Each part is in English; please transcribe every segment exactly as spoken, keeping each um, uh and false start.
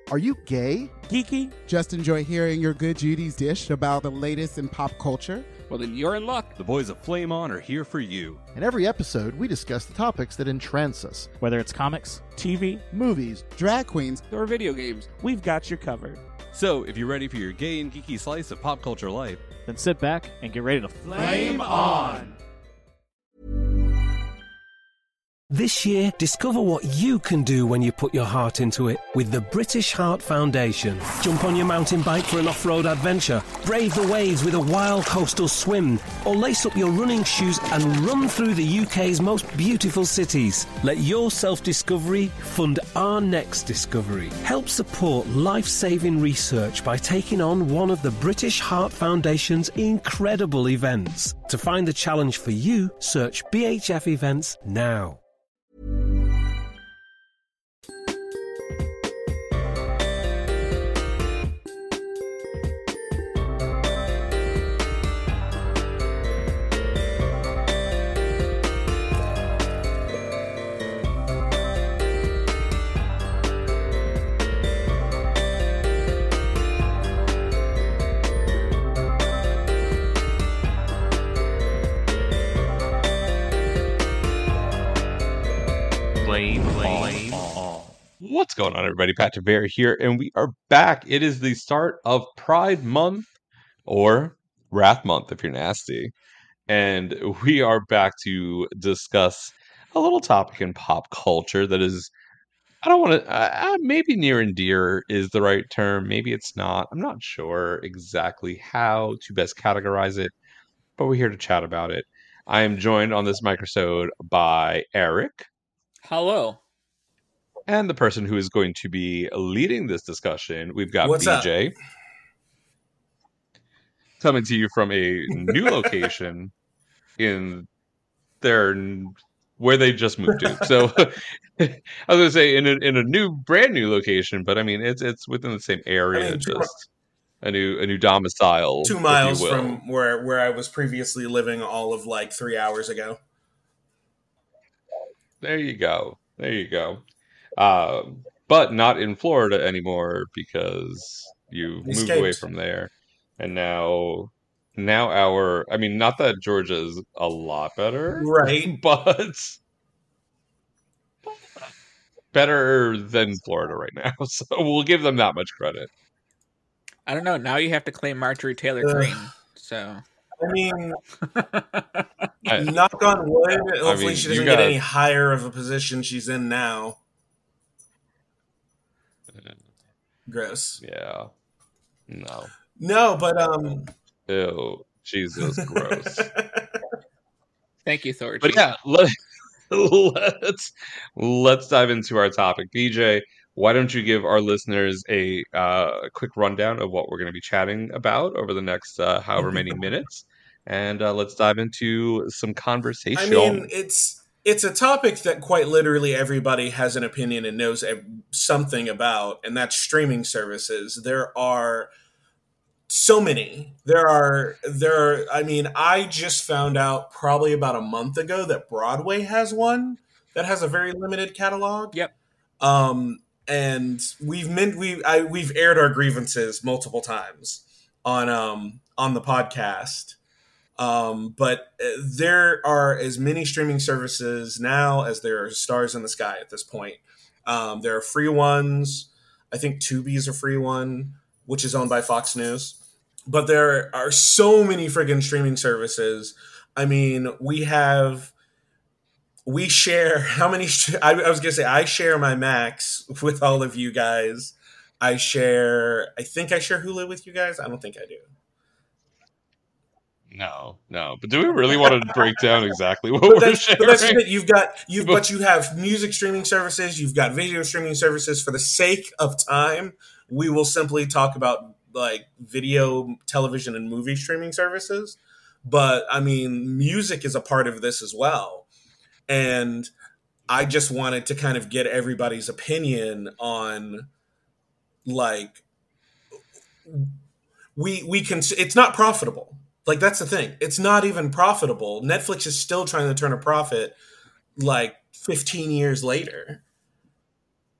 Are you gay? Geeky? Just enjoy hearing your good Judy's dish about the latest in pop culture? Well, then you're in luck. The boys of Flame On are here for you. In every episode, we discuss the topics that entrance us. Whether it's comics, T V, movies, drag queens, or video games, we've got you covered. So, if you're ready for your gay and geeky slice of pop culture life, then sit back and get ready to Flame On! This year, discover what you can do when you put your heart into it with the British Heart Foundation. Jump on your mountain bike for an off-road adventure, brave the waves with a wild coastal swim, or lace up your running shoes and run through the U K's most beautiful cities. Let your self-discovery fund our next discovery. Help support life-saving research by taking on one of the British Heart Foundation's incredible events. To find the challenge for you, search B H F events now. What's going on, everybody? Patrick Bear here, and we are back. It is the start of Pride Month, or Wrath Month if you're nasty. And we are back to discuss a little topic in pop culture that is, I don't want to, uh, maybe near and dear is the right term. Maybe it's not. I'm not sure exactly how to best categorize it, but we're here to chat about it. I am joined on this microsode by Eric. Hello. And the person who is going to be leading this discussion, we've got What's B J. Up? Coming to you from a new location in their where they just moved to. So I was going to say in a, in a new, brand new location, but I mean it's it's within the same area, I mean, just a new a new domicile, two miles from where where I was previously living, all of like three hours ago. There you go. There you go. Um, but not in Florida anymore because you moved away from there, and now, now our, I mean, not that Georgia's a lot better, right? But better than Florida right now, so we'll give them that much credit. I don't know. Now you have to claim Marjorie Taylor Greene, so. I mean, I, knock on wood. Hopefully, I mean, she doesn't got, get any higher of a position she's in now. Gross. Yeah. No. No, but um. Ew. Jesus, gross. Thank you, Thor. But yeah, let, let's let's dive into our topic. B J, why don't you give our listeners a uh, quick rundown of what we're going to be chatting about over the next uh, however many minutes, and uh, let's dive into some conversation. I mean, it's. It's a topic that quite literally everybody has an opinion and knows something about, and that's streaming services. There are so many. There are, there are, I mean, I just found out probably about a month ago that Broadway has one that has a very limited catalog. Yep. Um, and we've meant, we, I, we've aired our grievances multiple times on, um, on the podcast. Um, but there are as many streaming services now as there are stars in the sky at this point. Um, there are free ones. I think Tubi is a free one, which is owned by Fox News. But there are so many friggin' streaming services. I mean, we have, we share how many, I, I was going to say, I share my Max with all of you guys. I share, I think I share Hulu with you guys. I don't think I do. No, no. But do we really want to break down exactly what but we're that's, sharing? But that's it. You've got you, but you have music streaming services. You've got video streaming services. For the sake of time, we will simply talk about like video, television, and movie streaming services. But I mean, music is a part of this as well. And I just wanted to kind of get everybody's opinion on like we we can. It's not profitable. Like, that's the thing. It's not even profitable. Netflix is still trying to turn a profit like fifteen years later.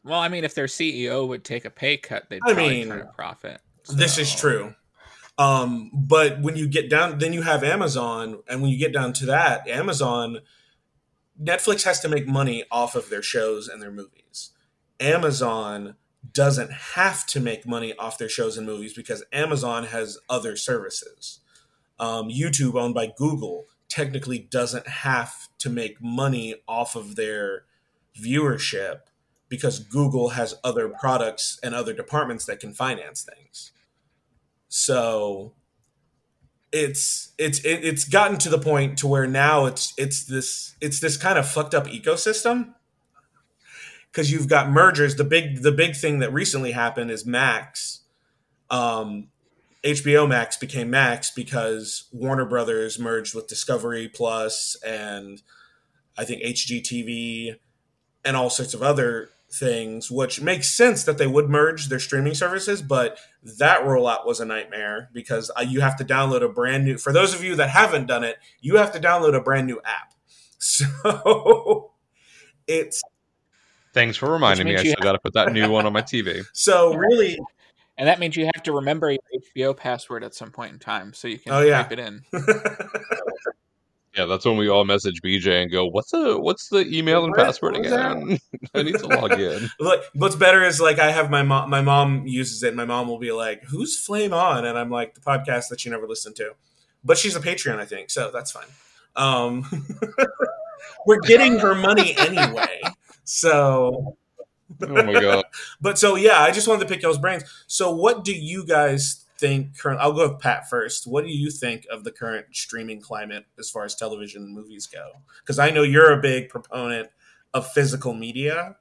Well, I mean, if their C E O would take a pay cut, they'd I probably mean, turn a profit. This so. is true. Um, but when you get down, then you have Amazon, and when you get down to that, Amazon, Netflix has to make money off of their shows and their movies. Amazon doesn't have to make money off their shows and movies because Amazon has other services. Um, YouTube, owned by Google, technically doesn't have to make money off of their viewership because Google has other products and other departments that can finance things. So it's it's it, it's gotten to the point to where now it's it's this it's this kind of fucked up ecosystem because you've got mergers. The big the big thing that recently happened is Max. Um, H B O Max became Max because Warner Brothers merged with Discovery Plus and I think H G T V and all sorts of other things, which makes sense that they would merge their streaming services, but that rollout was a nightmare because you have to download a brand new, for those of you that haven't done it, you have to download a brand new app. So it's... Thanks for reminding me. I still got to put that new one on my T V. So really... And that means you have to remember your H B O password at some point in time so you can oh, yeah. type it in. Yeah, that's when we all message B J and go, "What's the what's the email and what, password what again? I need to log in." Look, what's better is like I have my mom. My mom uses it. And my mom will be like, "Who's Flame On?" And I'm like, "The podcast that you never listened to." But she's a Patreon, I think, so that's fine. Um, we're getting her money anyway, so. Oh my god! But so yeah, I just wanted to pick y'all's brains. So, what do you guys think? Current, I'll go with Pat first. What do you think of the current streaming climate as far as television and movies go? Because I know you're a big proponent of physical media.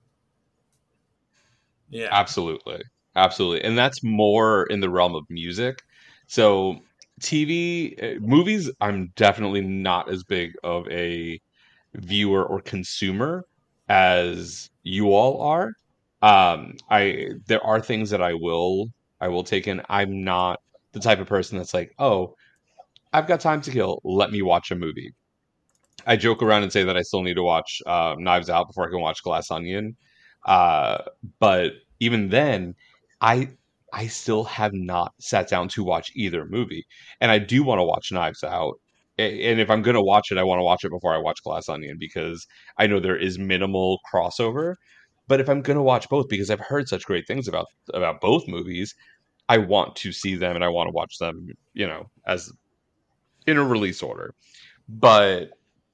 Yeah, Absolutely, absolutely, and that's more in the realm of music. So, T V, uh, movies, I'm definitely not as big of a viewer or consumer as you all are. Um, I there are things that I will I will take in. I'm not the type of person that's like, oh, I've got time to kill. Let me watch a movie. I joke around and say that I still need to watch uh, Knives Out before I can watch Glass Onion. Uh, but even then, I I still have not sat down to watch either movie, and I do want to watch Knives Out. A- And if I'm going to watch it, I want to watch it before I watch Glass Onion because I know there is minimal crossover. But if I'm going to watch both, because I've heard such great things about about both movies, I want to see them and I want to watch them, you know, as in a release order. But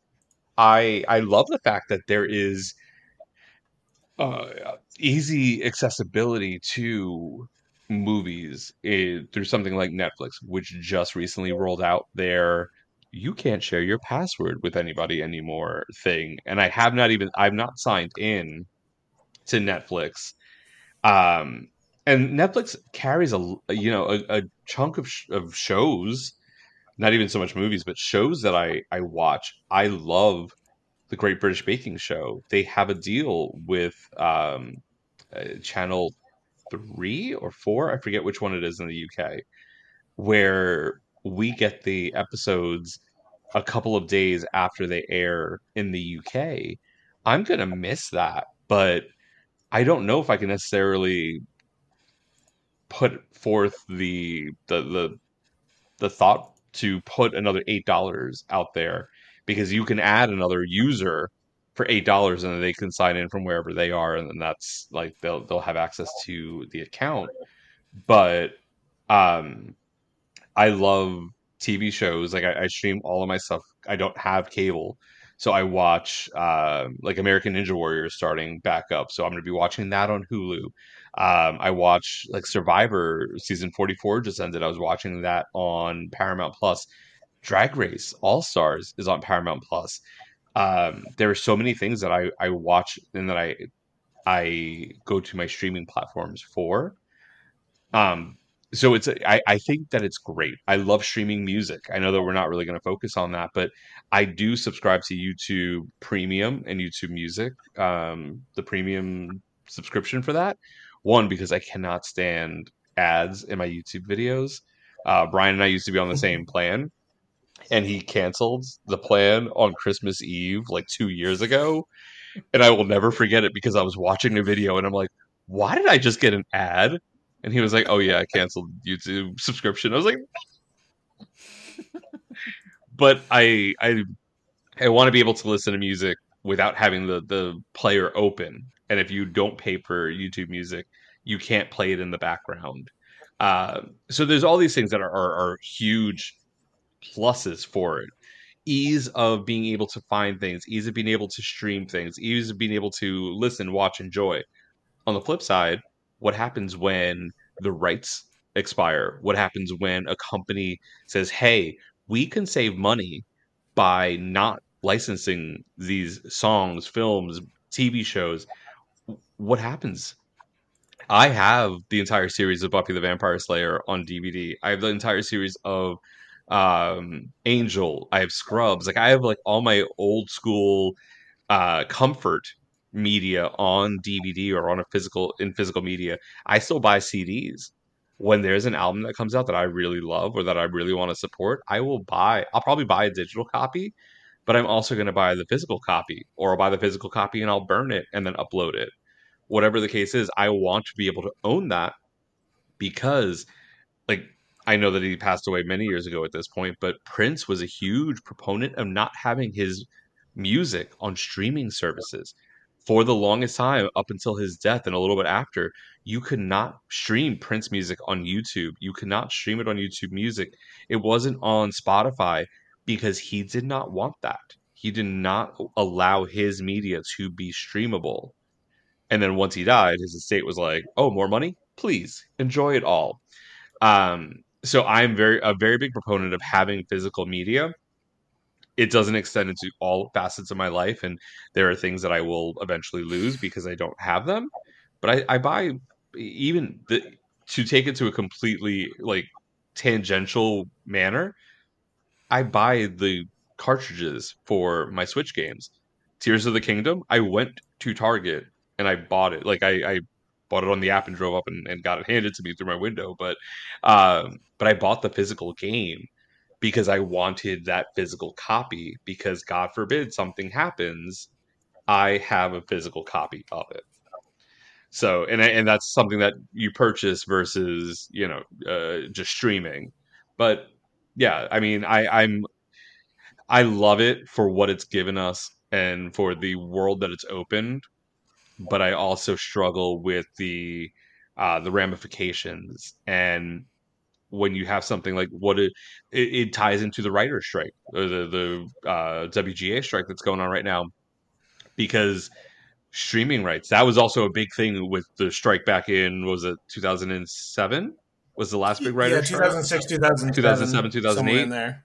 I I love the fact that there is uh, easy accessibility to movies eh, through something like Netflix, which just recently rolled out their you can't share your password with anybody anymore thing. And I have not even I've not signed in to Netflix. Um, and Netflix carries a you know a, a chunk of sh- of shows, not even so much movies, but shows that I I watch. I love the Great British Baking Show. They have a deal with um, uh, Channel Three or Four, I forget which one it is in the U K, where we get the episodes a couple of days after they air in the U K. I'm gonna miss that, but I don't know if I can necessarily put forth the the the, the thought to put another eight dollars out there because you can add another user for eight dollars and then they can sign in from wherever they are and then that's like they'll they'll have access to the account. But um I love T V shows. Like I, I stream all of my stuff. I don't have cable. So I watch uh, like American Ninja Warrior starting back up. So I'm going to be watching that on Hulu. Um, I watch like Survivor season forty-four just ended. I was watching that on Paramount Plus. Drag Race All Stars is on Paramount Plus. Um, there are so many things that I, I watch and that I I go to my streaming platforms for. Um, so it's I, I think that it's great. I love streaming music. I know that we're not really going to focus on that, but I do subscribe to YouTube Premium and YouTube Music, um, the premium subscription for that. One, because I cannot stand ads in my YouTube videos. Uh, Brian and I used to be on the same plan, and he canceled the plan on Christmas Eve like two years ago. And I will never forget it because I was watching the video and I'm like, why did I just get an ad? And he was like, oh yeah, I canceled YouTube subscription. I was like, but I I I want to be able to listen to music without having the the player open. And if you don't pay for YouTube Music, you can't play it in the background. Uh, so there's all these things that are, are, are huge pluses for it. Ease of being able to find things, ease of being able to stream things, ease of being able to listen, watch, enjoy. On the flip side, what happens when the rights expire? What happens when a company says, hey, we can save money by not licensing these songs, films, T V shows? What happens? I have the entire series of Buffy the Vampire Slayer on D V D. I have the entire series of um, Angel. I have Scrubs. Like I have like all my old school uh, comfort media on D V D or on a physical in physical media. I still buy C Ds. When there's an album that comes out that I really love or that I really want to support, I will buy. I'll probably buy a digital copy, but I'm also going to buy the physical copy, or I'll buy the physical copy and I'll burn it and then upload it. Whatever the case is, I want to be able to own that because, like, I know that he passed away many years ago at this point, but Prince was a huge proponent of not having his music on streaming services. For the longest time, up until his death and a little bit after, you could not stream Prince music on YouTube. You could not stream it on YouTube Music. It wasn't on Spotify because he did not want that. He did not allow his media to be streamable. And then once he died, his estate was like, oh, more money? Please, enjoy it all. Um, so I'm very a very big proponent of having physical media. It doesn't extend into all facets of my life, and there are things that I will eventually lose because I don't have them. But I, I buy even the, to take it to a completely like tangential manner. I buy the cartridges for my Switch games. Tears of the Kingdom, I went to Target and I bought it. Like I, I bought it on the app and drove up and, and got it handed to me through my window. But um, but I bought the physical game because I wanted that physical copy because God forbid something happens, I have a physical copy of it. So and and that's something that you purchase versus, you know, uh, just streaming. But yeah, I mean, I, I'm I love it for what it's given us and for the world that it's opened. But I also struggle with the uh, the ramifications. And when you have something like what it, it, it ties into the writer's strike, or the the uh, W G A strike that's going on right now, because streaming rights, that was also a big thing with the strike back in, what was it, two thousand seven? Was the last big writer's strike? Yeah, two thousand six, two thousand seven, two thousand seven, two thousand eight. In there.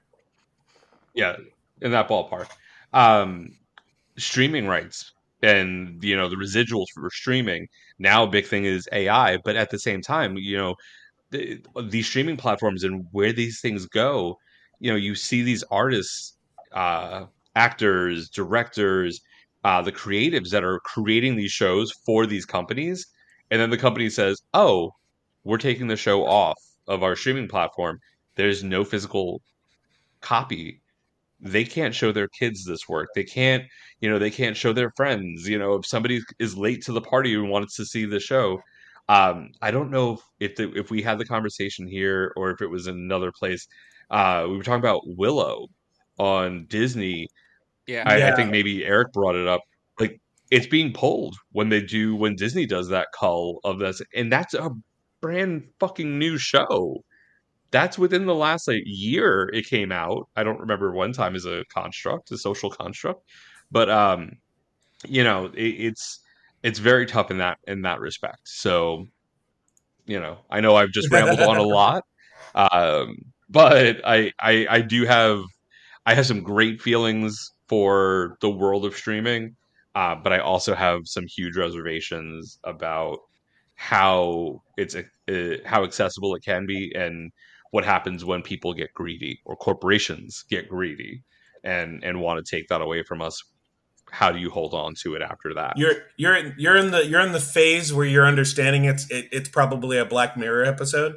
Yeah, in that ballpark. Um, streaming rights and, you know, the residuals for streaming. Now a big thing is A I, but at the same time, you know, the, these streaming platforms and where these things go, you know, you see these artists, uh, actors, directors, uh, the creatives that are creating these shows for these companies. And then the company says, oh, we're taking the show off of our streaming platform. There's no physical copy. They can't show their kids this work. They can't, you know, they can't show their friends. You know, if somebody is late to the party and wants to see the show, um, I don't know if if, the, if we had the conversation here or if it was in another place. Uh, we were talking about Willow on Disney. Yeah. I, yeah. I think maybe Eric brought it up. Like, it's being pulled when they do, when Disney does that cull of this. And that's a brand fucking new show. That's within the last like year it came out. I don't remember one time as a construct, a social construct, but um, you know, it, it's it's very tough in that in that respect. So, you know, I know I've just rambled on a lot, um, but I, I I do have I have some great feelings for the world of streaming, uh, but I also have some huge reservations about how it's uh, how accessible it can be and what happens when people get greedy or corporations get greedy and and want to take that away from us. How do you hold on to it after that? You're you're you're in the you're in the phase where you're understanding it's it, it's probably a Black Mirror episode.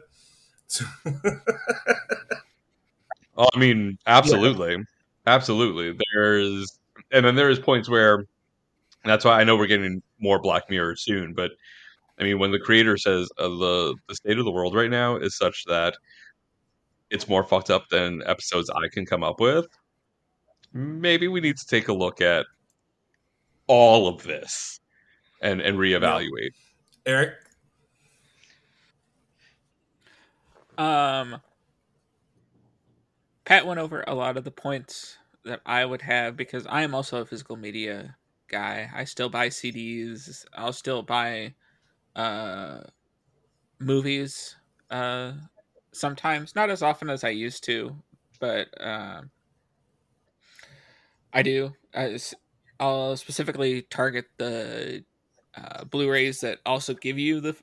Oh, I mean, absolutely, yeah. absolutely. There's and then there's points where And that's why I know we're getting more Black Mirror soon. But I mean, when the creator says uh, the the state of the world right now is such that it's more fucked up than episodes I can come up with, maybe we need to take a look at all of this and and reevaluate. Yeah. Eric? Um, Pat went over a lot of the points that I would have because I am also a physical media guy. I still buy C Ds. I'll still buy uh, movies uh, sometimes, not as often as I used to, but uh, I do. I, I'll specifically target the uh, Blu-rays that also give you the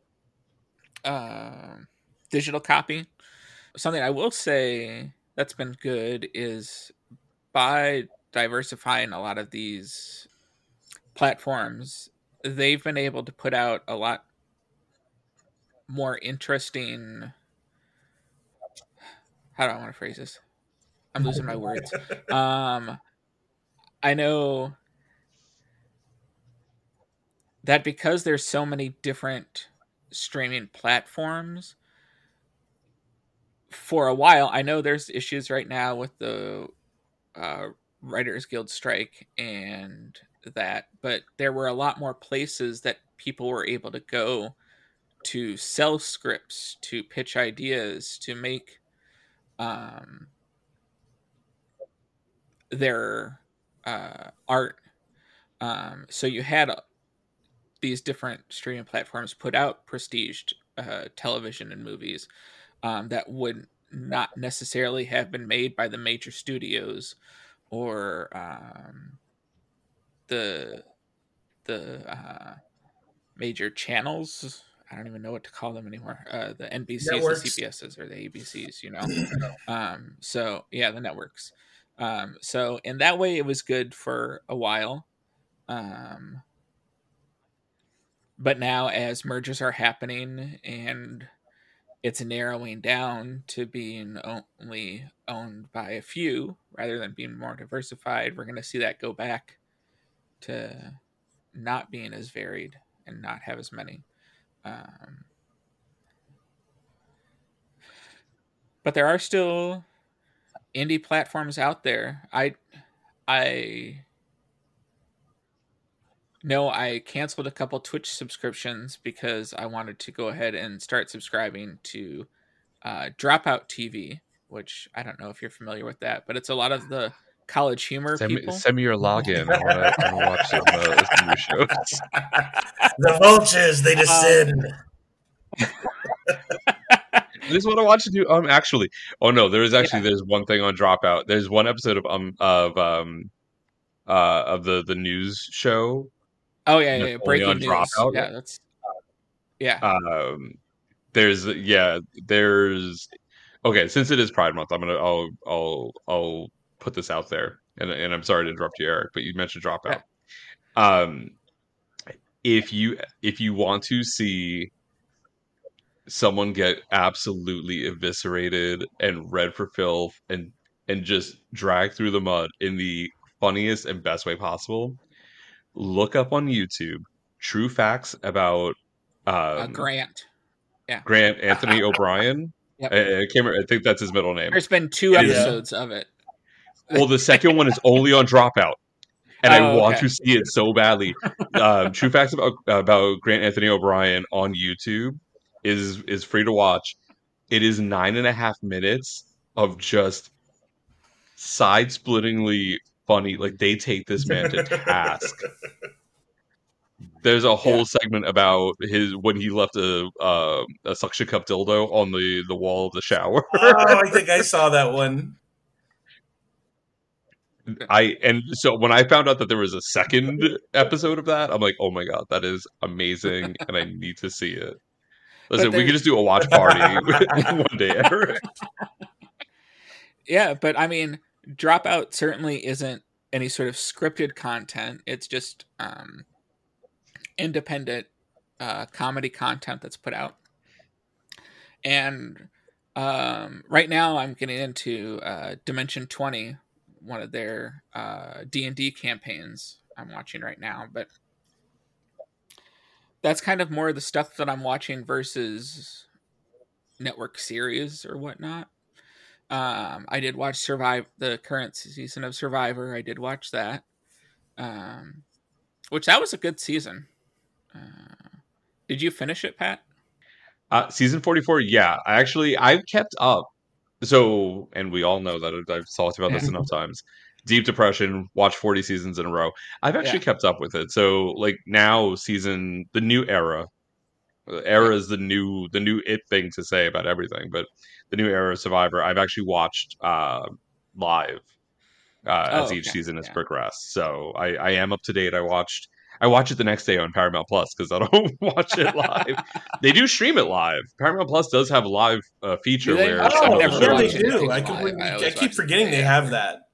uh, digital copy. Something I will say that's been good is by diversifying a lot of these platforms, they've been able to put out a lot more interesting. How do I want to phrase this? I'm losing my words. Um, I know that because there's so many different streaming platforms, for a while, I know there's issues right now with the uh, Writers Guild strike and that, but there were a lot more places that people were able to go to sell scripts, to pitch ideas, to make um, their uh, art. Um, so you had uh, these different streaming platforms put out prestiged uh, television and movies um, that would not necessarily have been made by the major studios or um, the the uh, major channels. I don't even know what to call them anymore. Uh, the N B Cs, networks. The C B Ss, or the A B Cs, you know. um, so yeah, the networks. Um, so in that way, it was good for a while. Um, but now, as mergers are happening and it's narrowing down to being only owned by a few rather than being more diversified, we're going to see that go back to not being as varied and not have as many. Um, but there are still indie platforms out there. I, I know I canceled a couple Twitch subscriptions because I wanted to go ahead and start subscribing to uh, Dropout T V, which I don't know if you're familiar with that, but it's a lot of the College Humor send people. Me, send me your login. I want to watch some, uh, some new shows. The vultures, they descend. Um, this is what I want to do. Um, actually, oh no, there is actually yeah. there's one thing on Dropout. There's one episode of um of um uh of the the news show. Oh yeah, yeah, yeah. Breaking news. Dropout. Yeah, that's yeah. Um, there's yeah, there's okay. Since it is Pride Month, I'm gonna I'll I'll I'll put this out there, and and I'm sorry to interrupt you, Eric, but you mentioned Dropout. Yeah. Um, if you if you want to see someone get absolutely eviscerated and read for filth and and just dragged through the mud in the funniest and best way possible, look up on YouTube true facts about um, uh, Grant. Yeah, Grant Anthony O'Brien. Yep. I, I can't remember. I think that's his middle name. There's been two episodes yeah. of it. Well, the second one is only on Dropout, and oh, I want okay. to see it so badly. Um, true facts about about Grant Anthony O'Brien on YouTube is is free to watch. It is nine and a half minutes of just side-splittingly funny. Like, they take this man to task. There's a whole yeah. segment about his when he left a uh, a suction cup dildo on the, the wall of the shower. Oh, I think I saw that one. I and so when I found out that there was a second episode of that, I'm like, oh my god, that is amazing, and I need to see it. Listen, we could just do a watch party one day, Eric. Yeah, but I mean, Dropout certainly isn't any sort of scripted content. It's just um, independent uh, comedy content that's put out. And um, right now I'm getting into uh, Dimension twenty, one of their uh, D and D campaigns, I'm watching right now, but that's kind of more the stuff that I'm watching versus network series or whatnot. Um, I did watch Survive the current season of Survivor. I did watch that, um, which that was a good season. Uh, did you finish it, Pat? Uh, season forty-four, yeah. I actually, I've kept up. So, and we all know that I've talked about this enough times. Deep Depression, watch forty seasons in a row. I've actually yeah. kept up with it. So, like now, season, the new era. Era yeah. is the new, the new it thing to say about everything. But the new era of Survivor, I've actually watched uh, live uh, oh, as each okay. season has yeah. progressed. So, I, I am up to date. I watched. I watch it the next day on Paramount Plus because I don't watch it live. They do stream it live. Paramount Plus does have a live uh, feature where oh, yeah, they do. I, completely, I, I keep forgetting they have that.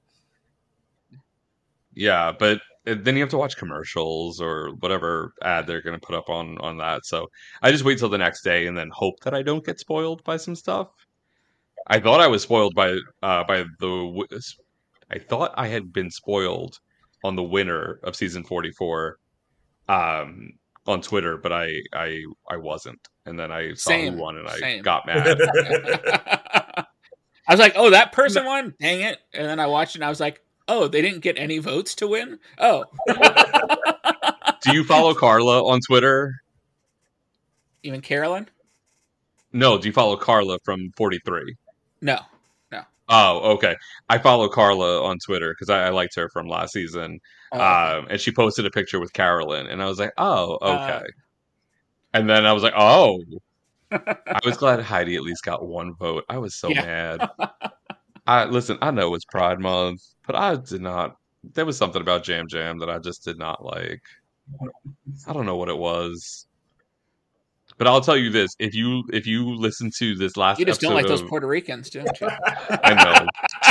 Yeah, but then you have to watch commercials or whatever ad they're going to put up on on that. So I just wait till the next day and then hope that I don't get spoiled by some stuff. I thought I was spoiled by uh, by the. I thought I had been spoiled on the winner of season forty-four. Um, on Twitter, but I, I I wasn't, and then I saw Same. who won, and I Same. got mad. I was like, "Oh, that person won! Dang it!" And then I watched it, and I was like, "Oh, they didn't get any votes to win." Oh. Do you follow Carla on Twitter? Even Carolyn? No. Do you follow Carla from forty-three? No. Oh, okay. I follow Carla on Twitter because I, I liked her from last season. Oh, okay. um, and she posted a picture with Carolyn, and I was like, oh, okay. Uh, and then I was like, oh. I was glad Heidi at least got one vote. I was so yeah. mad. I Listen, I know it's Pride Month, but I did not. There was something about Jam Jam that I just did not like. I don't know what it was. But I'll tell you this: if you if you listen to this last, you just episode don't like of, those Puerto Ricans, don't you? I know.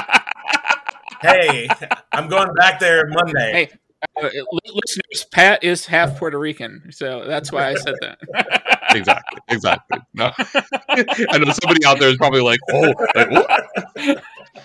Hey, I'm going back there Monday. Hey, uh, listeners, Pat is half Puerto Rican, so that's why I said that. exactly, exactly. No. I know somebody out there is probably like, "Oh, like, what?"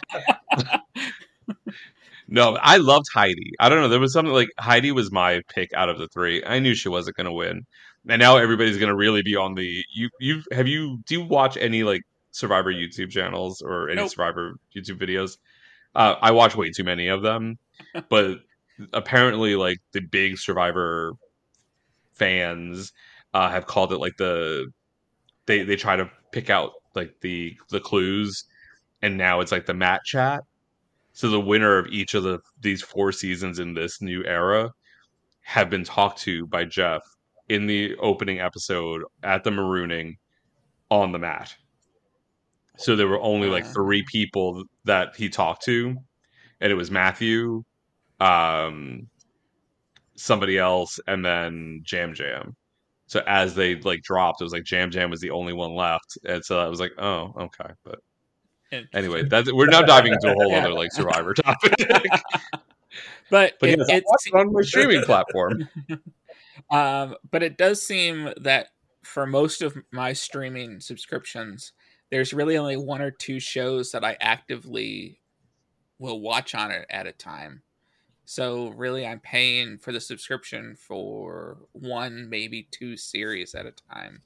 No, I loved Heidi. I don't know. There was something like Heidi was my pick out of the three. I knew she wasn't going to win. And now everybody's going to really be on the you you have you do you watch any like Survivor YouTube channels or any nope. Survivor YouTube videos? Uh, I watch way too many of them, but apparently like the big Survivor fans uh, have called it like the they they try to pick out like the the clues, and now it's like the Matt chat. So the winner of each of the these four seasons in this new era have been talked to by Jeff in the opening episode at the marooning on the mat. So there were only like three people that he talked to, and it was Matthew, um, somebody else, and then Jam Jam. So as they like dropped, it was like Jam Jam was the only one left, and so I was like, oh, okay. But anyway, that's we're now diving into a whole yeah. other like Survivor topic. but but it, yes, it's on my streaming platform. Um, but it does seem that for most of my streaming subscriptions, there's really only one or two shows that I actively will watch on it at a time. So really, I'm paying for the subscription for one, maybe two series at a time.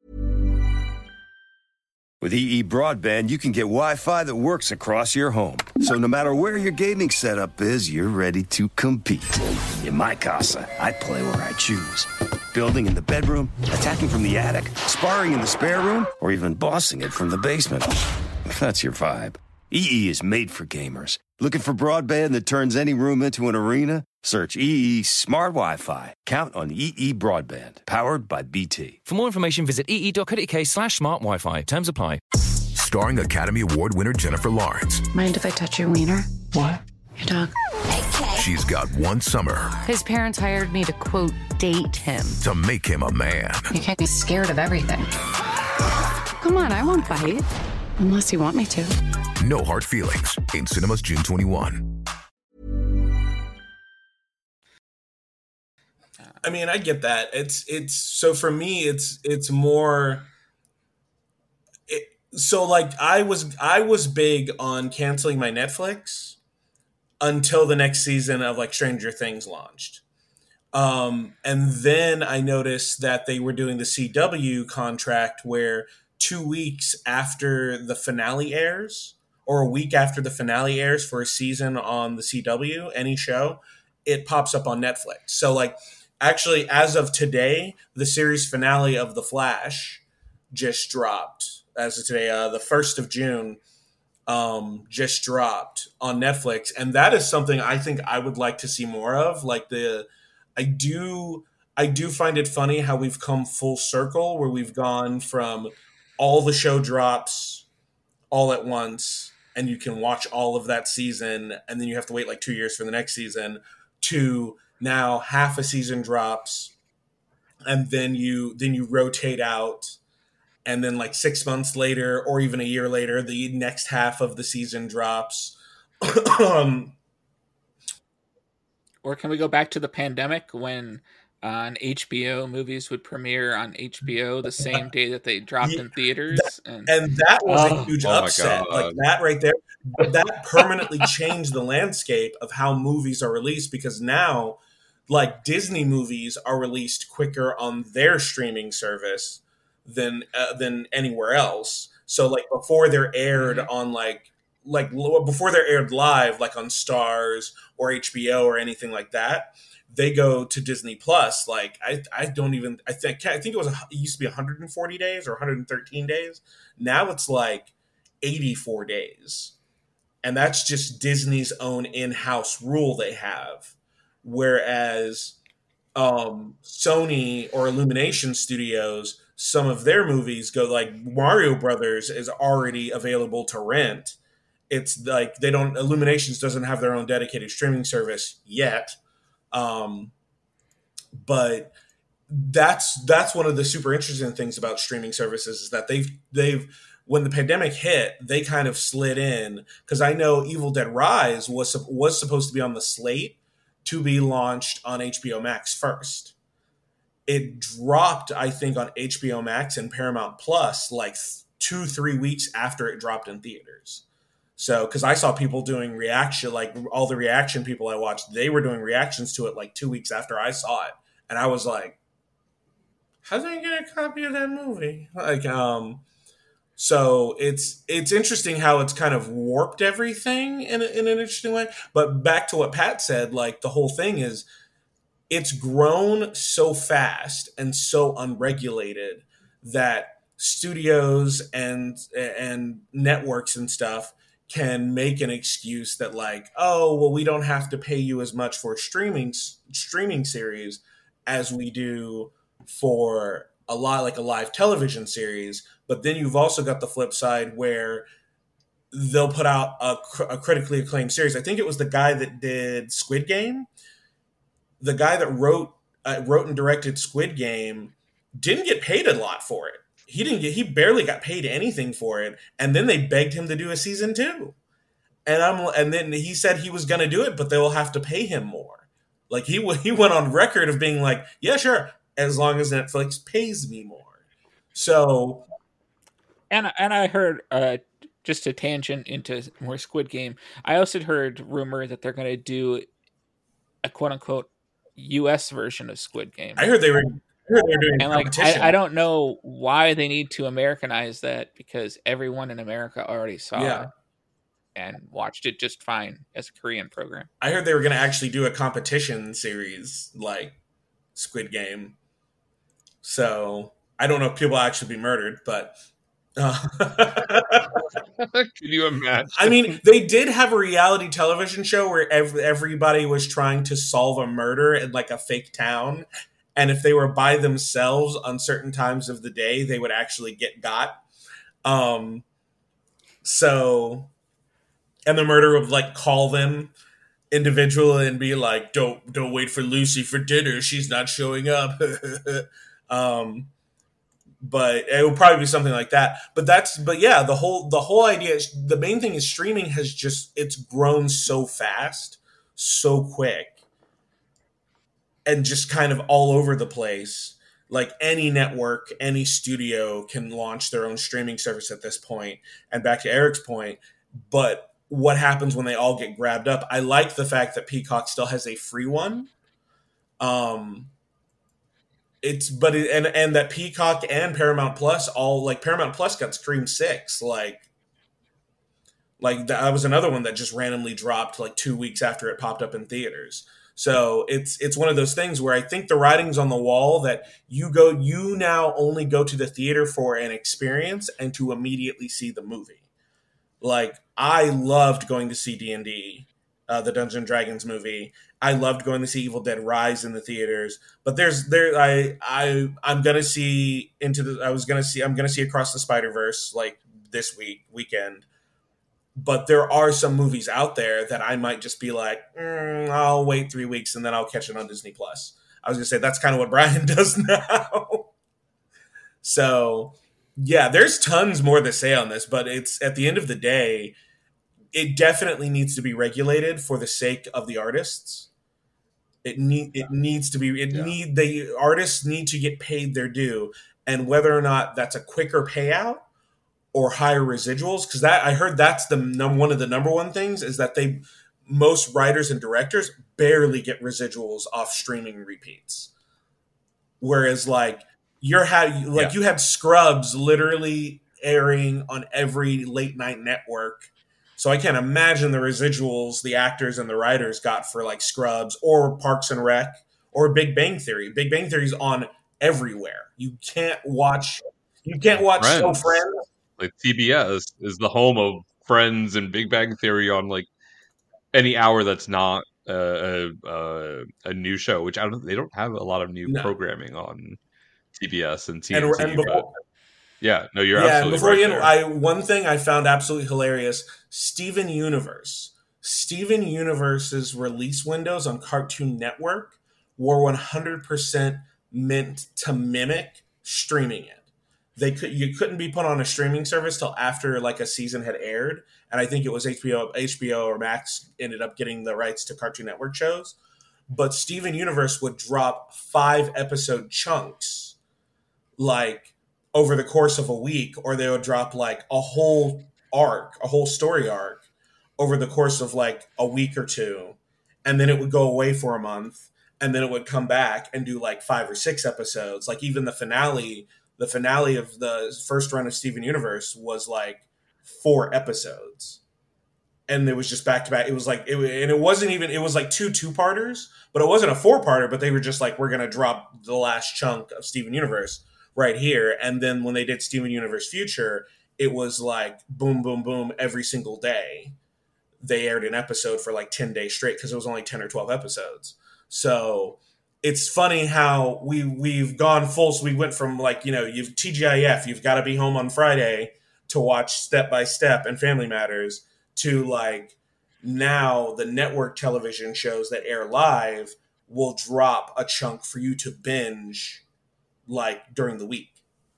With E E Broadband, you can get Wi-Fi that works across your home. So no matter where your gaming setup is, you're ready to compete. In my casa, I play where I choose. Building in the bedroom, attacking from the attic, sparring in the spare room, or even bossing it from the basement. That's your vibe. E E is made for gamers. Looking for broadband that turns any room into an arena? Search E E Smart Wi-Fi. Count on E E Broadband. Powered by B T. For more information, visit ee.co.uk slash smart Wi-Fi. Terms apply. Starring Academy Award winner Jennifer Lawrence. Mind if I touch your wiener? What? Your dog. She's got one summer. His parents hired me to, quote, date him. To make him a man. You can't be scared of everything. Come on, I won't bite. Unless you want me to. No hard feelings. In cinemas June twenty-first. I mean, I get that. It's it's so for me, it's it's more. It, so like I was I was big on canceling my Netflix until the next season of like Stranger Things launched, Um, and then I noticed that they were doing the C W contract where two weeks after the finale airs, or a week after the finale airs for a season on the C W, any show, it pops up on Netflix. So like, actually, as of today, the series finale of The Flash just dropped. As of today, uh, the first of June, um, just dropped on Netflix. And that is something I think I would like to see more of. Like the, I do, I do find it funny how we've come full circle where we've gone from all the show drops all at once and you can watch all of that season and then you have to wait like two years for the next season, to now half a season drops and then you then you rotate out, and then like six months later or even a year later the next half of the season drops. um, or can we go back to the pandemic when on H B O movies would premiere on H B O the same day that they dropped yeah, in theaters? That, and, and that was oh, a huge oh my upset. God. Like that right there, that permanently changed the landscape of how movies are released, because now like Disney movies are released quicker on their streaming service than uh, than anywhere else. So like before they're aired mm-hmm. on like like before they're aired live, like on Starz or H B O or anything like that, they go to Disney Plus. Like I, I don't even. I think I think it was. It used to be one hundred forty days or one hundred thirteen days. Now it's like eighty-four days, and that's just Disney's own in-house rule they have. Whereas um, Sony or Illumination Studios, some of their movies go like Mario Brothers is already available to rent. It's like they don't. Illuminations doesn't have their own dedicated streaming service yet. Um, but that's that's one of the super interesting things about streaming services is that they've they've when the pandemic hit, they kind of slid in, because I know Evil Dead Rise was was supposed to be on the slate to be launched on H B O Max first. It dropped, I think, on H B O Max and Paramount Plus like two three weeks after it dropped in theaters. So, because I saw people doing reaction, like all the reaction people I watched, they were doing reactions to it like two weeks after I saw it. And I was like, how did I get a copy of that movie? Like, um, so it's, it's interesting how it's kind of warped everything in, a, in an interesting way. But back to what Pat said, like the whole thing is, it's grown so fast and so unregulated that studios and, and networks and stuff can make an excuse that like, oh, well, we don't have to pay you as much for a streaming streaming series as we do for a lot like a live television series. But then you've also got the flip side where they'll put out a, a critically acclaimed series. I think it was the guy that did Squid Game. The guy that wrote uh, wrote and directed Squid Game didn't get paid a lot for it. He didn't get, he barely got paid anything for it. And then they begged him to do a season two. And I'm, and then he said he was going to do it, but they will have to pay him more. Like he, he went on record of being like, yeah, sure, as long as Netflix pays me more. So. And, and I heard, uh, just a tangent into more Squid Game. I also heard rumor that they're going to do a quote unquote U S version of Squid Game. I heard they were. They're doing and like I, I don't know why they need to Americanize that, because everyone in America already saw yeah. it and watched it just fine as a Korean program. I heard they were going to actually do a competition series like Squid Game. So I don't know if people will actually be murdered, but uh, can you imagine? I mean, they did have a reality television show where ev- everybody was trying to solve a murder in like a fake town. And if they were by themselves on certain times of the day, they would actually get got. Um, so, and the murderer would like call them individually and be like, "Don't don't wait for Lucy for dinner. She's not showing up." um, but it would probably be something like that. But that's but yeah, the whole the whole idea is the main thing is streaming has just it's grown so fast, so quick. And just kind of all over the place. Like any network, any studio can launch their own streaming service at this point. And back to Eric's point, but what happens when they all get grabbed up? I like the fact that Peacock still has a free one. Um, it's but it, and and that Peacock and Paramount Plus all like Paramount Plus got Scream Six like. Like that was another one that just randomly dropped like two weeks after it popped up in theaters. So it's it's one of those things where I think the writing's on the wall that you go you now only go to the theater for an experience and to immediately see the movie. Like I loved going to see D and D, uh, the Dungeons and Dragons movie. I loved going to see Evil Dead Rise in the theaters. But there's there I I I'm gonna see into the I was gonna see I'm gonna see Across the Spider-Verse like this week weekend. But there are some movies out there that I might just be like, mm, I'll wait three weeks and then I'll catch it on Disney Plus. I was going to say that's kind of what Brian does now. So, yeah, there's tons more to say on this, but it's at the end of the day, it definitely needs to be regulated for the sake of the artists. It need it needs to be it yeah. need the artists need to get paid their due, and whether or not that's a quicker payout or higher residuals, because that I heard that's the num- one of the number one things is that they most writers and directors barely get residuals off streaming repeats. Whereas like you're had like yeah. you had Scrubs literally airing on every late night network. So I can't imagine the residuals the actors and the writers got for like Scrubs or Parks and Rec or Big Bang Theory. Big Bang Theory is on everywhere. You can't watch you can't watch Friends. So Friends. Like T B S is the home of Friends and Big Bang Theory on like any hour that's not uh, a a new show. Which I don't. They don't have a lot of new no. programming on T B S and T N T. And, and before, yeah, no, you're yeah, absolutely before right. You there. I one thing I found absolutely hilarious: Steven Universe. Steven Universe's release windows on Cartoon Network were one hundred percent meant to mimic streaming it. They could you couldn't be put on a streaming service till after like a season had aired, and I think it was H B O, H B O or Max ended up getting the rights to Cartoon Network shows. But Steven Universe would drop five episode chunks, like over the course of a week, or they would drop like a whole arc, a whole story arc, over the course of like a week or two, and then it would go away for a month, and then it would come back and do like five or six episodes, like even the finale. The finale of the first run of Steven Universe was like four episodes, and it was just back to back. It was like, it, and it wasn't even. It was like two two parters, but it wasn't a four parter. But they were just like, we're gonna drop the last chunk of Steven Universe right here, and then when they did Steven Universe Future, it was like boom, boom, boom every single day. They aired an episode for like ten days straight because it was only ten or twelve episodes. So. It's funny how we we've gone full. So we went from like, you know, you've T G I F, you've got to be home on Friday to watch Step by Step and Family Matters, to like now the network television shows that air live will drop a chunk for you to binge like during the week.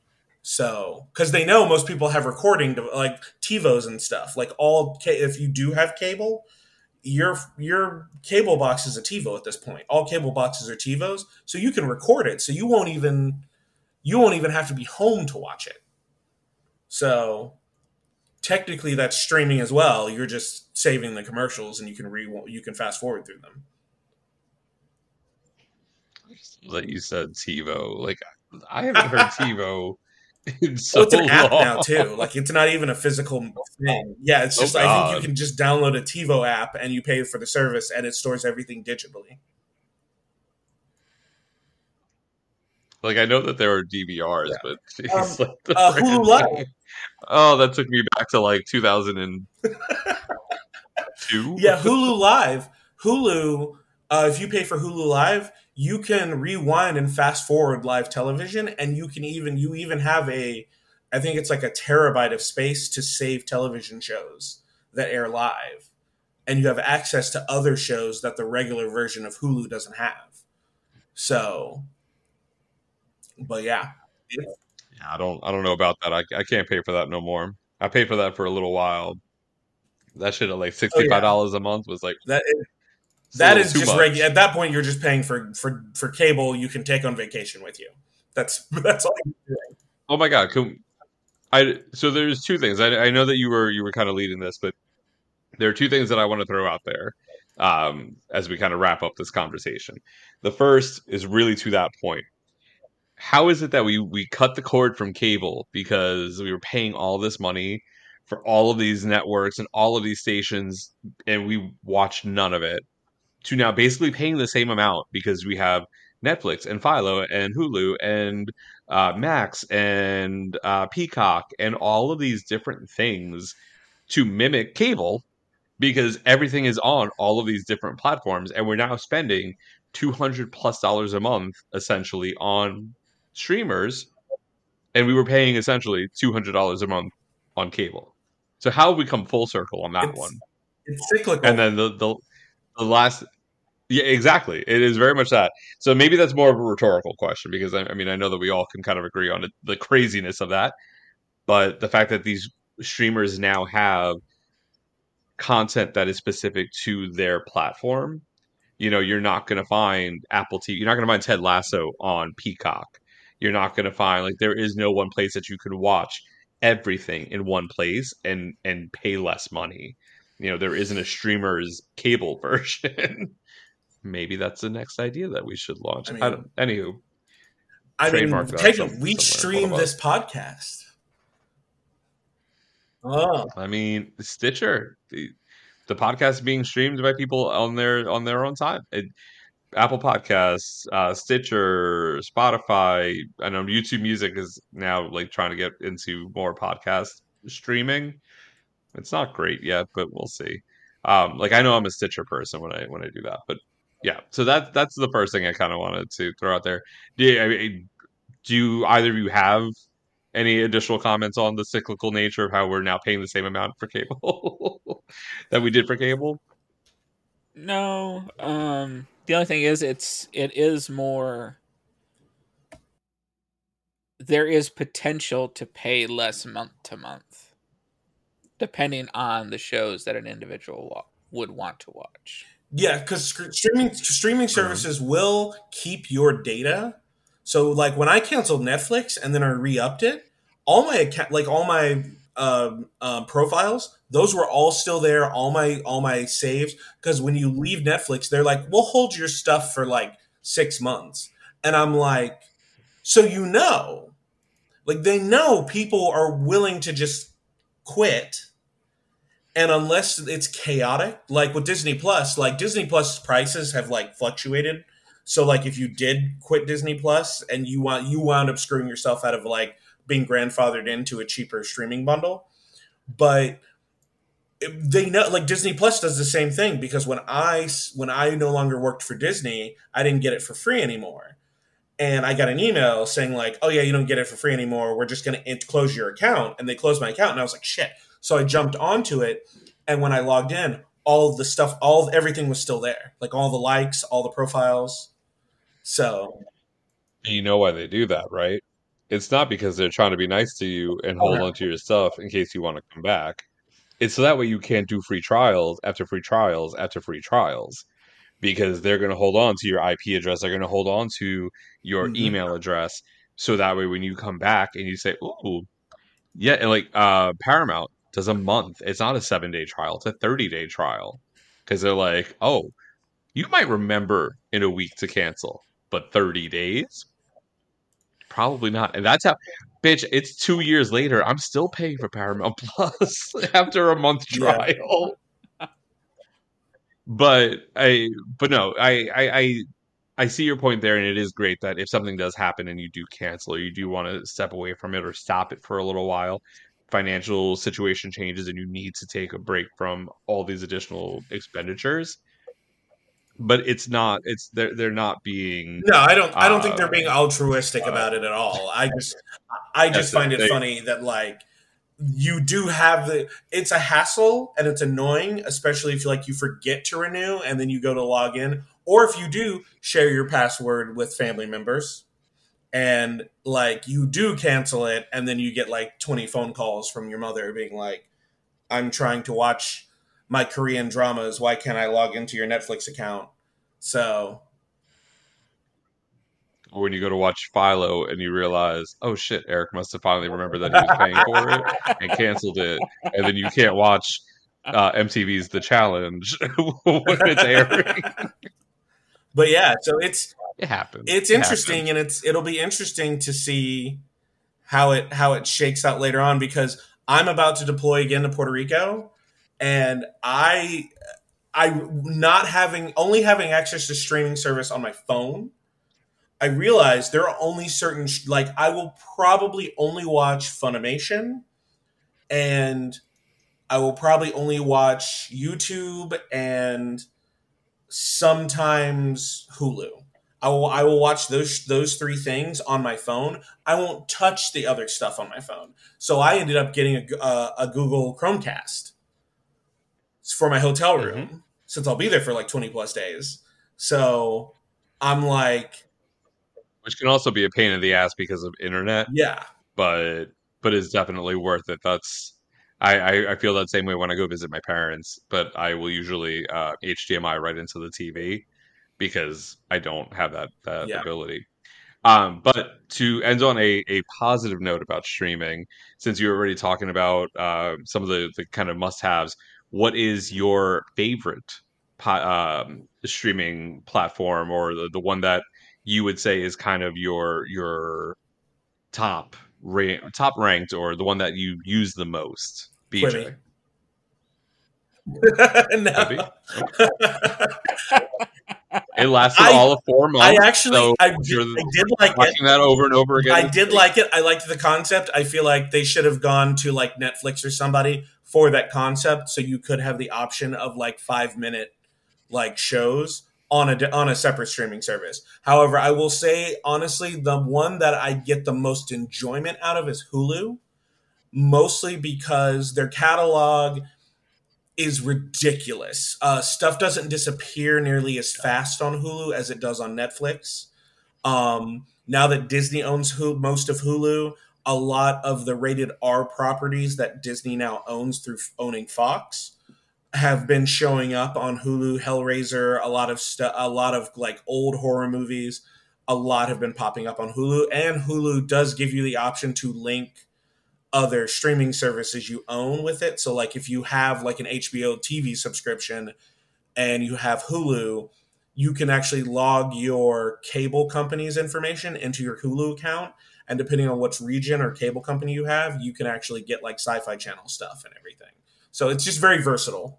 So, because they know most people have recording to, like TiVos and stuff. Like all, if you do have cable. Your your cable box is a TiVo at this point. All cable boxes are TiVos, so you can record it. So you won't even you won't even have to be home to watch it. So technically, that's streaming as well. You're just saving the commercials, and you can re you can fast forward through them. Like you said, TiVo. Like I haven't heard TiVo. So well, it's an app long. now too. Like it's not even a physical thing. Yeah, it's just oh, I think you can just download a TiVo app and you pay for the service, and it stores everything digitally. Like I know that there are D V Rs, yeah. but geez, um, like the uh, Hulu Live. Oh, that took me back to like two thousand two. Yeah, Hulu Live. Hulu. Uh, if you pay for Hulu Live, you can rewind and fast forward live television, and you can even you even have a, I think it's like a terabyte of space to save television shows that air live, and you have access to other shows that the regular version of Hulu doesn't have. So, but yeah, yeah, I don't I don't know about that. I I can't pay for that no more. I paid for that for a little while. That shit at like sixty-five dollars oh, yeah. a month was like that. Is, That is just regu- at that point you're just paying for, for, for cable you can take on vacation with you. That's that's all you're doing. Oh my god! Can, I so there's two things. I, I know that you were you were kind of leading this, but there are two things that I want to throw out there. um, as we kind of wrap up this conversation. The first is really to that point. How is it that we we cut the cord from cable because we were paying all this money for all of these networks and all of these stations, and we watched none of it, to now basically paying the same amount because we have Netflix and Philo and Hulu and uh, Max and uh, Peacock and all of these different things to mimic cable, because everything is on all of these different platforms, and we're now spending two hundred plus dollars a month essentially on streamers, and we were paying essentially two hundred dollars a month on cable. So how have we come full circle on that it's, one? It's cyclical. And then the, the the last, yeah, exactly. It is very much that. So maybe that's more of a rhetorical question, because I, I mean, I know that we all can kind of agree on it, the craziness of that, but the fact that these streamers now have content that is specific to their platform. You know, you're not going to find Apple T V. You're not going to find Ted Lasso on Peacock. You're not going to find, like, there is no one place that you can watch everything in one place and and pay less money. You know, there isn't a streamer's cable version. Maybe that's the next idea that we should launch. I, mean, I don't. Anywho, I mean, technically, we stream this podcast. Oh, I mean, Stitcher. The, the podcast is being streamed by people on their on their own time. It, Apple Podcasts, uh, Stitcher, Spotify. I know YouTube Music is now like trying to get into more podcast streaming. It's not great yet, but we'll see. Um, like I know I'm a Stitcher person when I when I do that, but yeah. So that that's the first thing I kind of wanted to throw out there. Do you, I mean, do you, either of you have any additional comments on the cyclical nature of how we're now paying the same amount for cable that we did for cable? No. Um, the only thing is, it's it is more. There is potential to pay less month to month, depending on the shows that an individual wa- would want to watch. Yeah, because streaming streaming services mm-hmm. will keep your data. So, like when I canceled Netflix and then I re-upped it, all my account, like all my um, uh, profiles, those were all still there. All my all my saves, because when you leave Netflix, they're like, "We'll hold your stuff for like six months," and I'm like, "So you know, like they know people are willing to just quit." And unless it's chaotic, like with Disney Plus, like Disney Plus prices have like fluctuated. So like if you did quit Disney Plus and you want you wound up screwing yourself out of like being grandfathered into a cheaper streaming bundle. But they know, like Disney Plus does the same thing, because when I when I no longer worked for Disney, I didn't get it for free anymore. And I got an email saying like, "Oh yeah, you don't get it for free anymore. We're just going to close your account." And they closed my account, and I was like, "Shit." So I jumped onto it, and when I logged in, all of the stuff, all everything was still there, like all the likes, all the profiles. So, you know why they do that, right? It's not because they're trying to be nice to you and hold on to your stuff in case you want to come back. It's so that way you can't do free trials after free trials after free trials, because they're going to hold on to your I P address. They're going to hold on to your mm-hmm. email address. So that way when you come back and you say, "Ooh, yeah," and like uh, Paramount does a month. It's not a seven day trial. It's a thirty day trial, because they're like, "Oh, you might remember in a week to cancel, but thirty days, probably not." And that's how, bitch. It's two years later. I'm still paying for Paramount Plus after a month trial. Yeah. But I, but no, I, I, I, I see your point there, and it is great that if something does happen and you do cancel, or you do want to step away from it or stop it for a little while, financial situation changes and you need to take a break from all these additional expenditures. But it's not, it's they're they're not being No, I don't I don't uh, think they're being altruistic uh, about it at all. I just I just find it, it funny that like you do have the it's a hassle and it's annoying, especially if like you forget to renew and then you go to log in, or if you do share your password with family members. And like you do cancel it, and then you get like twenty phone calls from your mother being like, "I'm trying to watch my Korean dramas. Why can't I log into your Netflix account?" So, or when you go to watch Philo and you realize, "Oh shit, Eric must have finally remembered that he was paying for it and canceled it," and then you can't watch uh, M T V's The Challenge when it's airing. But yeah, so it's it happens. It's it interesting, happens. and it's it'll be interesting to see how it how it shakes out later on, because I'm about to deploy again to Puerto Rico, and I I not having only having access to streaming service on my phone. I realized there are only certain like I will probably only watch Funimation, and I will probably only watch YouTube and sometimes Hulu. I will I will watch those those three things on my phone. I won't touch the other stuff on my phone. So I ended up getting a, a, a Google Chromecast for my hotel room, mm-hmm. since I'll be there for like twenty plus days. So I'm like, which can also be a pain in the ass because of internet. Yeah, but but it's definitely worth it. That's I, I, I feel that same way when I go visit my parents, but I will usually uh, H D M I right into the T V because I don't have that, that yeah. ability. Um, but to end on a, a positive note about streaming, since you're already talking about uh, some of the, the kind of must-haves, what is your favorite po- um, streaming platform, or the, the one that you would say is kind of your your top ra- top ranked, or the one that you use the most? B J. No. It lasted I, all of four months. I actually, so I, did, I did like watching it. that over and over again. I did like it. I liked the concept. I feel like they should have gone to like Netflix or somebody for that concept, so you could have the option of like five minute like shows on a on a separate streaming service. However, I will say honestly, the one that I get the most enjoyment out of is Hulu, mostly because their catalog is ridiculous. Uh, stuff doesn't disappear nearly as fast on Hulu as it does on Netflix. Um, now that Disney owns Hulu, most of Hulu, a lot of the rated R properties that Disney now owns through owning Fox have been showing up on Hulu. Hellraiser, a lot of stuff, a lot of like old horror movies, a lot have been popping up on Hulu, and Hulu does give you the option to link other streaming services you own with it. So like if you have like an H B O T V subscription and you have Hulu, you can actually log your cable company's information into your Hulu account. And depending on which region or cable company you have, you can actually get like Sci-Fi Channel stuff and everything. So it's just very versatile.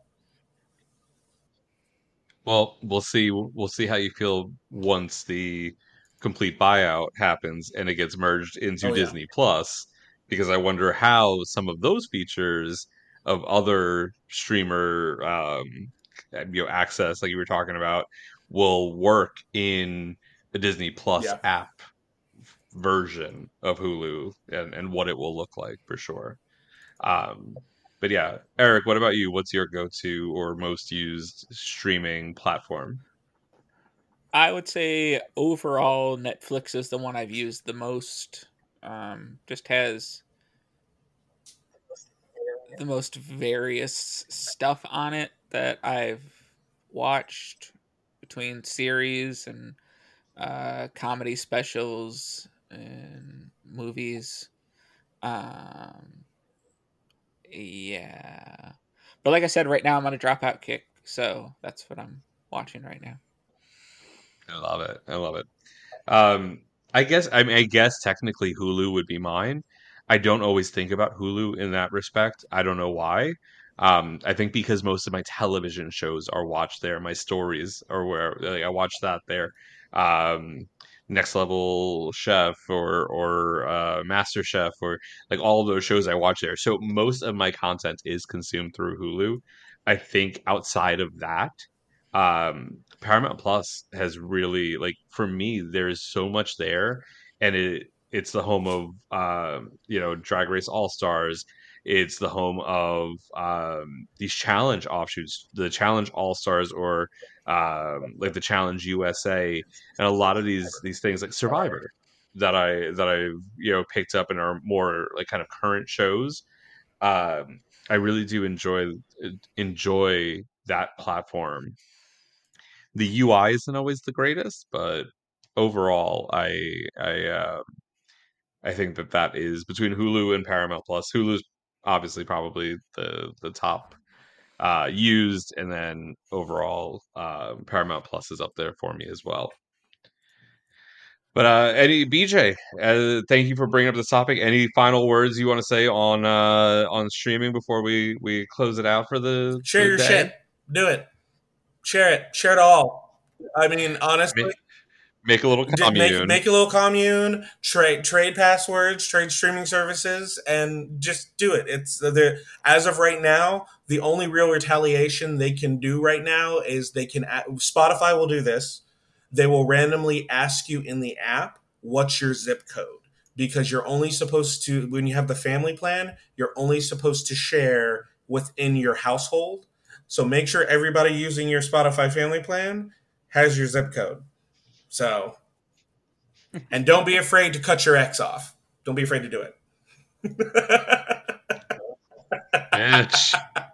Well, we'll see. We'll see how you feel once the complete buyout happens and it gets merged into Oh, yeah. Disney Plus. Because I wonder how some of those features of other streamer, um, you know, access, like you were talking about, will work in the Disney Plus Yeah. app version of Hulu, and, and what it will look like for sure. Um, but yeah, Eric, what about you? What's your go-to or most used streaming platform? I would say overall, Netflix is the one I've used the most. Um, just has the most various stuff on it that I've watched, between series and uh, comedy specials and movies. Um, yeah. But like I said, right now I'm on a dropout kick, so that's what I'm watching right now. I love it. I love it. Um, I guess I mean I guess technically Hulu would be mine. I don't always think about Hulu in that respect. I don't know why. Um, I think because most of my television shows are watched there. My stories are where like, I watch that there. Um, Next Level Chef or or uh, Master Chef, or like all of those shows I watch there. So most of my content is consumed through Hulu. I think outside of that, um Paramount Plus has really, like, for me, there's so much there, and it it's the home of um you know Drag Race All Stars. It's the home of um these challenge offshoots, the Challenge All Stars, or um like the Challenge U S A, and a lot of these these things like Survivor that I that I you know picked up and are more like kind of current shows. um I really do enjoy enjoy that platform. The U I isn't always the greatest, but overall, I I uh, I think that that is between Hulu and Paramount Plus. Hulu's obviously probably the the top uh, used, and then overall uh, Paramount Plus is up there for me as well. But uh, any B J, uh, thank you for bringing up this topic. Any final words you want to say on uh, on streaming before we, we close it out for the share the your day? shit. Do it. Share it. Share it all. I mean, honestly, make, make a little commune. Make, make a little commune. Trade trade passwords. Trade streaming services, and just do it. It's the as of right now, the only real retaliation they can do right now is they can. Spotify will do this. They will randomly ask you in the app, what's your zip code? Because you're only supposed to, when you have the family plan, you're only supposed to share within your household. So make sure everybody using your Spotify family plan has your zip code. So, and don't be afraid to cut your ex off. Don't be afraid to do it. Bitch.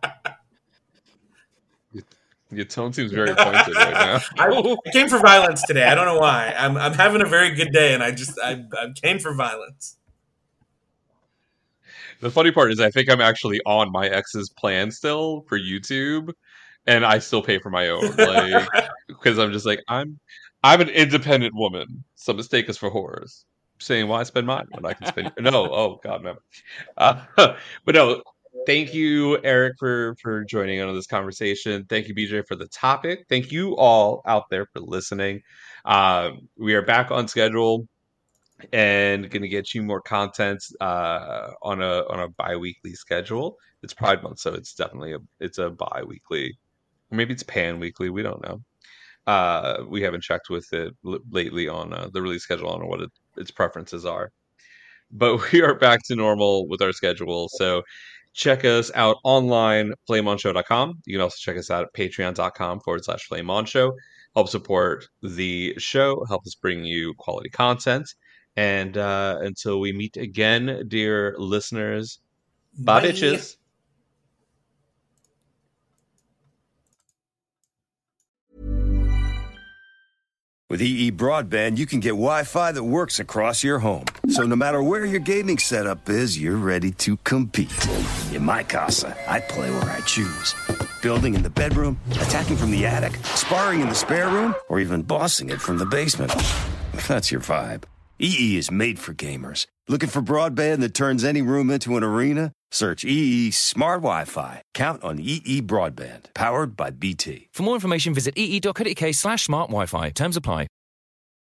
Your tone seems very pointed right now. I, I came for violence today. I don't know why. I'm I'm having a very good day, and I just I, I came for violence. The funny part is, I think I'm actually on my ex's plan still for YouTube, and I still pay for my own, like because I'm just like I'm I'm an independent woman. So mistake us for whores. Saying why spend mine when I can spend no. Oh God, no. Uh, but no. Thank you, Eric, for, for joining on this conversation. Thank you, B J, for the topic. Thank you all out there for listening. Um, we are back on schedule and going to get you more content uh, on a on a bi-weekly schedule. It's Pride Month, so it's definitely a it's a bi-weekly, or maybe it's pan-weekly. We don't know. Uh, we haven't checked with it l- lately on uh, the release schedule on what it, its preferences are. But we are back to normal with our schedule, so. Check us out online, flame on show dot com. You can also check us out at patreon.com forward slash flame on show. Help support the show, help us bring you quality content. And uh, until we meet again, dear listeners, bye, bye. bitches. With E E Broadband, you can get Wi-Fi that works across your home. So no matter where your gaming setup is, you're ready to compete. In my casa, I play where I choose. Building in the bedroom, attacking from the attic, sparring in the spare room, or even bossing it from the basement. That's your vibe. E E is made for gamers. Looking for broadband that turns any room into an arena? Search E E Smart Wi-Fi. Count on E E Broadband. Powered by B T. For more information, visit ee.co.uk slash smart Wi-Fi. Terms apply.